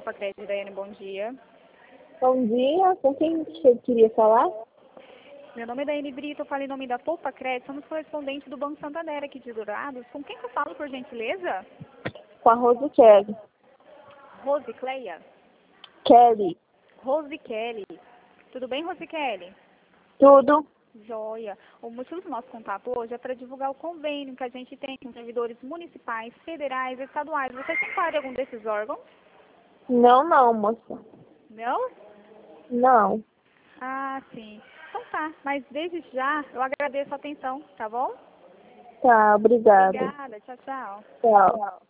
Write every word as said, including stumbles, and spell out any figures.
Poupa Crédito, Daiane, bom dia. Bom dia, com quem você queria falar? Meu nome é Daiane Brito, eu falo em nome da Poupa Crédito, somos correspondentes do Banco Santander aqui de Dourados. Com quem que eu falo, por gentileza? Com a Rose Kelly. Rose Cleia? Kelly. Rose Kelly. Tudo bem, Rose Kelly? Tudo. Joia. O motivo do nosso contato hoje é para divulgar o convênio que a gente tem com servidores municipais, federais, estaduais. Você se enquadra em algum desses órgãos? Não, não, moça. Não? Não. Ah, sim. Então tá, mas desde já eu agradeço a atenção, tá bom? Tá, obrigada. Obrigada, tchau, tchau. Tchau.